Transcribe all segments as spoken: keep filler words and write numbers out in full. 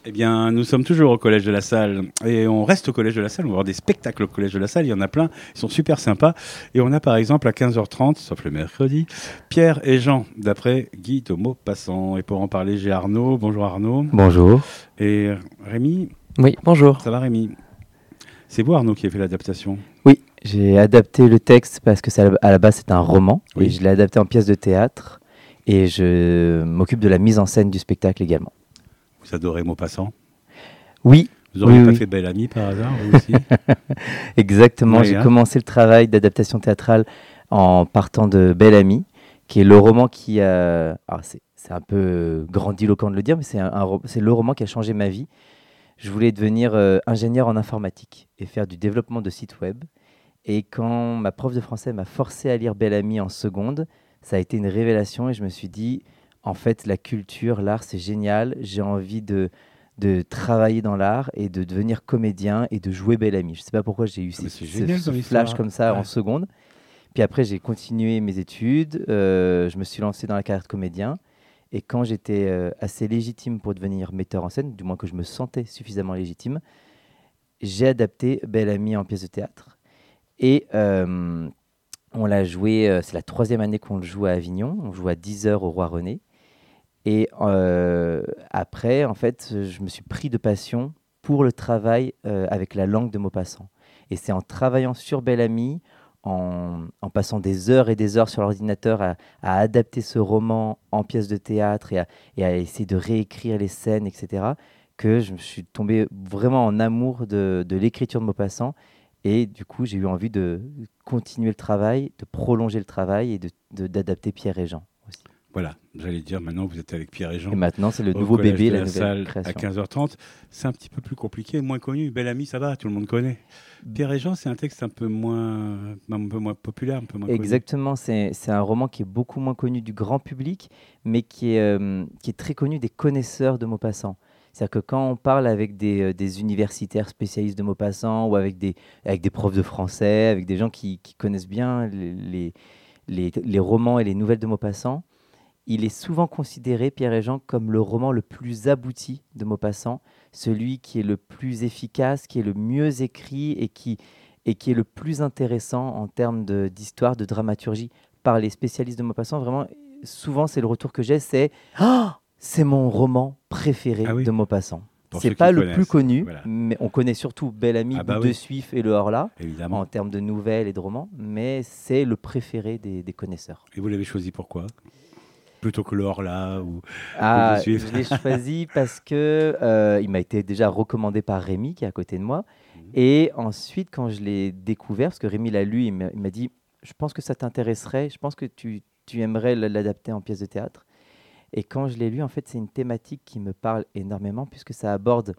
Eh bien, nous sommes toujours au Collège de la Salle et on reste au Collège de la Salle. On va voir des spectacles au Collège de la Salle. Il y en a plein. Ils sont super sympas. Et on a par exemple à quinze heures trente, sauf le mercredi, Pierre et Jean, d'après Guy de Maupassant. Et pour en parler, j'ai Arnaud. Bonjour Arnaud. Bonjour. Et Rémi. Oui, bonjour. Ça va Rémi? C'est vous Arnaud qui a fait l'adaptation? Oui, j'ai adapté le texte parce que ça, à la base c'est un roman. Oui. Et je l'ai adapté en pièce de théâtre. Et je m'occupe de la mise en scène du spectacle également. Vous adorez Maupassant? Oui. Vous n'auriez oui, pas oui. fait Belle Amie par hasard, vous aussi? Exactement, Oui, j'ai hein. commencé le travail d'adaptation théâtrale en partant de Belle Amie, qui est le roman qui a... Alors c'est, c'est un peu grandiloquent de le dire, mais c'est, un, un ro- c'est le roman qui a changé ma vie. Je voulais devenir euh, ingénieur en informatique et faire du développement de sites web. Et quand ma prof de français m'a forcé à lire Belle Amie en seconde, ça a été une révélation et je me suis dit, en fait, la culture, l'art, c'est génial. J'ai envie de, de travailler dans l'art et de devenir comédien et de jouer Belle Amie. Je ne sais pas pourquoi j'ai eu Ah, mais ces- c'est ce, génial ce comme flash histoire. comme ça Ouais. en seconde. Puis après, j'ai continué mes études. euh, je me suis lancé dans la carrière de comédien. Et quand j'étais euh, assez légitime pour devenir metteur en scène, du moins que je me sentais suffisamment légitime, j'ai adapté Belle Amie en pièce de théâtre. Et euh, on l'a joué, euh, c'est la troisième année qu'on le joue à Avignon. On joue à dix heures au Roi René. Et euh, après, en fait, je me suis pris de passion pour le travail euh, avec la langue de Maupassant. Et c'est en travaillant sur Belle Amie, en, en passant des heures et des heures sur l'ordinateur à, à adapter ce roman en pièce de théâtre et à, et à essayer de réécrire les scènes, et cetera, que je me suis tombé vraiment en amour de, de l'écriture de Maupassant. Et du coup, j'ai eu envie de continuer le travail, de prolonger le travail et de, de- d'adapter Pierre et Jean aussi. Voilà, j'allais dire maintenant vous êtes avec Pierre et Jean Et maintenant, c'est le au nouveau Collège bébé, de la la nouvelle Salle à création. quinze heures trente. C'est un petit peu plus compliqué, moins connu. Belle Amie, ça va, tout le monde connaît. Pierre et Jean, c'est un texte un peu moins, un peu moins populaire, un peu moins connu. Exactement, c'est, c'est un roman qui est beaucoup moins connu du grand public, mais qui est, euh, qui est très connu des connaisseurs de Maupassant. C'est-à-dire que quand on parle avec des, euh, des universitaires spécialistes de Maupassant ou avec des, avec des profs de français, avec des gens qui, qui connaissent bien les, les, les- les romans et les nouvelles de Maupassant, il est souvent considéré, Pierre et Jean, comme le roman le plus abouti de Maupassant, celui qui est le plus efficace, qui est le mieux écrit et qui, et qui est le plus intéressant en termes de- d'histoire, de dramaturgie par les spécialistes de Maupassant. Vraiment, souvent, c'est le retour que j'ai, c'est «Ah, c'est mon roman préféré Ah oui, de Maupassant». pour C'est ceux qui pas le plus connaissent. connu, Voilà, mais on connaît surtout Belle Amie, ah bah Boule de oui, Suif et Le Horla évidemment. en termes de nouvelles et de romans, mais c'est le préféré des, des connaisseurs. Et vous l'avez choisi pourquoi? Plutôt que le Horla ou Boule de Ah, Suif. je l'ai choisi parce que euh, il m'a été déjà recommandé par Rémi, qui est à côté de moi. Mhm. Et ensuite, quand je l'ai découvert, parce que Rémi l'a lu, il m'a il m'a dit, je pense que ça t'intéresserait, je pense que tu, tu aimerais l- l'adapter en pièce de théâtre. Et quand je l'ai lu, en fait, c'est une thématique qui me parle énormément, puisque ça aborde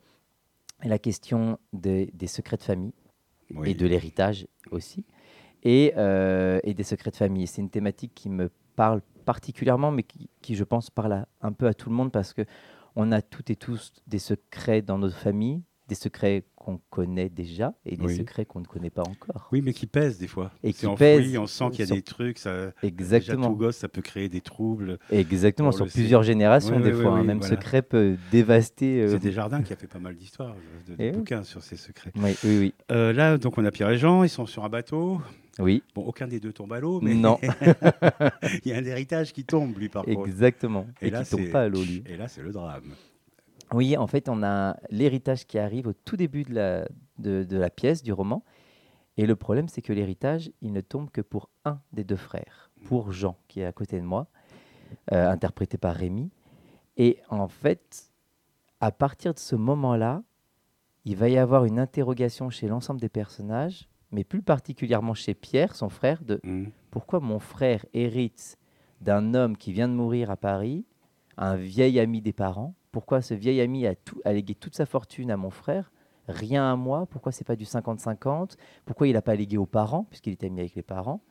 la question des des secrets de famille et Oui. de l'héritage aussi et, euh, et des secrets de famille. C'est une thématique qui me parle particulièrement, mais qui, qui, je pense, parle à- un peu à tout le monde parce que on a toutes et tous des secrets dans notre famille, des secrets qu'on connaît déjà et des Oui. secrets qu'on ne connaît pas encore. Oui, mais qui pèsent des fois. Et C'est qui enfoui, pèsent on sent qu'il y a sur... des trucs. Ça... Déjà, tout Exactement. gosse, ça peut créer des troubles. Exactement, On sur le plusieurs sait. générations Oui, des oui, fois. oui, hein. oui, Même voilà. secret peut dévaster. euh, C'est Desjardins qui a fait pas mal d'histoires, de, de et oui. bouquins sur ces secrets. Oui, oui, oui. Euh, là, donc, on a Pierre et Jean, ils sont sur un bateau. Oui, Bon, aucun des deux tombe à l'eau, mais non, il y a un héritage qui tombe, lui, par contre. exactement. Et, Et là, qui tombe c'est... pas à l'eau, lui. Et là, c'est le drame. Oui, en fait, on a l'héritage qui arrive au tout début de la, de, de la pièce, du roman. Et le problème, c'est que l'héritage, il ne tombe que pour un des deux frères, pour Jean, qui est à côté de moi, euh, interprété par Rémi. Et en fait, à partir de ce moment-là, il va y avoir une interrogation chez l'ensemble des personnages, mais plus particulièrement chez Pierre, son frère, de Mhm. pourquoi mon frère hérite d'un homme qui vient de mourir à Paris, un vieil ami des parents. Pourquoi ce vieil ami a, tout, a légué toute sa fortune à mon frère, rien à moi? Pourquoi c'est pas du cinquante cinquante? Pourquoi il n'a pas légué aux parents, puisqu'il était ami avec les parents?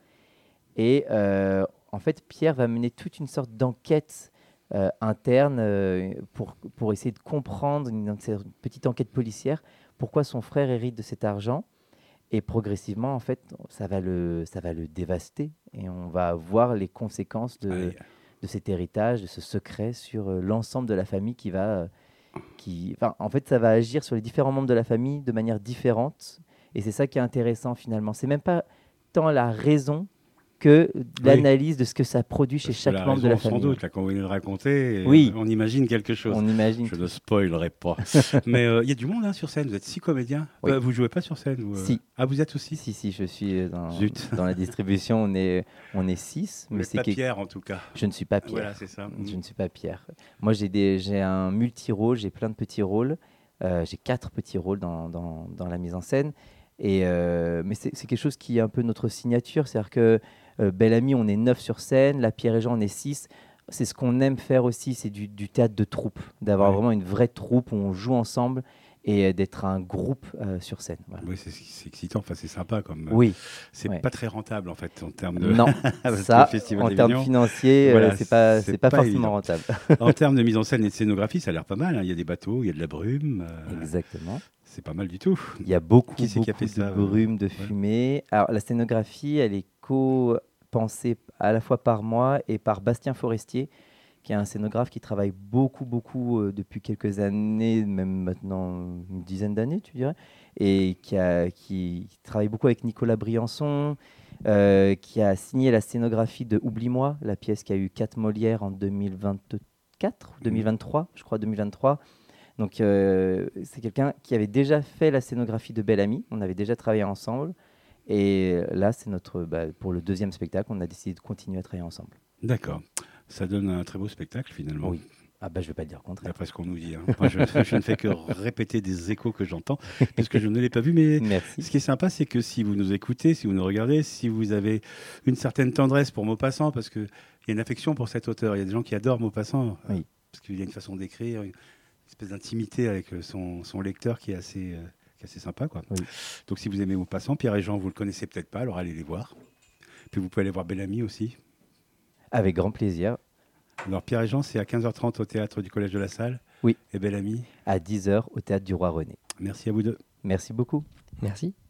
Et euh, en fait, Pierre va mener toute une sorte d'enquête euh, interne euh, pour, pour essayer de comprendre, une, une petite enquête policière, pourquoi son frère hérite de cet argent. Et progressivement, en fait, ça va le, ça va le dévaster. Et on va voir les conséquences de, Aïe. de cet héritage, de ce secret sur euh, l'ensemble de la famille qui va, euh, qui, enfin, en fait, ça va agir sur les différents membres de la famille de manière différente. Et c'est ça qui est intéressant finalement. C'est même pas tant la raison que l'analyse de ce que ça produit chez Parce que chaque la membre de la raison, famille. sans doute, là, quand vous venez de raconter, Oui. on imagine quelque chose. On imagine. Je tout. ne spoilerai pas. Mais il euh, y a du monde hein, sur scène. Vous êtes six comédiens. Oui. Euh, vous jouez pas sur scène ou, euh... Si. Ah, vous êtes aussi. Si, si, je suis dans, Zut. dans la distribution. On est, on est six. Vous mais n'êtes c'est pas que... Pierre, en tout cas. Je ne suis pas Pierre. Voilà, c'est ça. Je ne suis pas Pierre. Moi, j'ai, des, j'ai un multi-rôle. J'ai plein de petits rôles. Euh, j'ai quatre petits rôles dans, dans, dans la mise en scène. Et euh, mais c'est, c'est quelque chose qui est un peu notre signature. C'est-à-dire que euh, Bel Ami, on est neuf sur scène. La Pierre et Jean, on est six. C'est ce qu'on aime faire aussi, c'est du, du théâtre de troupe. D'avoir Ouais. vraiment une vraie troupe où on joue ensemble et euh, d'être un groupe euh, sur scène. Voilà. Oui, c'est, c'est excitant. Enfin, c'est sympa. Comme, euh, Oui. C'est ouais. pas très rentable, en fait, en termes de... Non, Parce que ça, le Festival en d'Avignon, termes financiers, voilà, euh, c'est pas, c'est c'est pas, pas forcément évident. rentable. En termes de mise en scène et de scénographie, ça a l'air pas mal. hein. Il y a des bateaux, il y a de la brume. euh, Exactement. C'est pas mal du tout. Il y a beaucoup, Qui c'est qui a beaucoup fait de ça, euh, brume, de ouais. fumée. Alors, la scénographie, elle est co-pensée à la fois par moi et par Bastien Forestier, qui est un scénographe qui travaille beaucoup, beaucoup euh, depuis quelques années, même maintenant une dizaine d'années, tu dirais, et qui, a, qui travaille beaucoup avec Nicolas Briançon, euh, qui a signé la scénographie de Oublie-moi, la pièce qui a eu quatre Molières en deux mille vingt-quatre, deux mille vingt-trois, je crois, deux mille vingt-trois. Donc, euh, c'est quelqu'un qui avait déjà fait la scénographie de Bel Ami. On avait déjà travaillé ensemble. Et là, c'est notre, bah, pour le deuxième spectacle, on a décidé de continuer à travailler ensemble. D'accord. Ça donne un très beau spectacle, finalement. Oui. Ah bah, je ne vais pas te dire le contraire. D'après ce qu'on nous dit. hein. Moi, je, je ne fais que répéter des échos que j'entends, puisque je ne l'ai pas vu. Mais Merci. ce qui est sympa, c'est que si vous nous écoutez, si vous nous regardez, si vous avez une certaine tendresse pour Maupassant, parce qu'il y a une affection pour cet auteur. Il y a des gens qui adorent Maupassant, euh, Oui. parce qu'il y a une façon d'écrire, une espèce d'intimité avec euh, son, son lecteur qui est assez, euh, qui est assez sympa. Quoi. Oui. Donc si vous aimez Maupassant, Pierre et Jean, vous ne le connaissez peut-être pas, alors allez les voir. Puis vous pouvez aller voir Bel Ami aussi. Avec grand plaisir. Alors Pierre et Jean, c'est à quinze heures trente au théâtre du Collège de la Salle. Oui. Et Bel Ami. À dix heures au Théâtre du Roi René. Merci à vous deux. Merci beaucoup. Merci.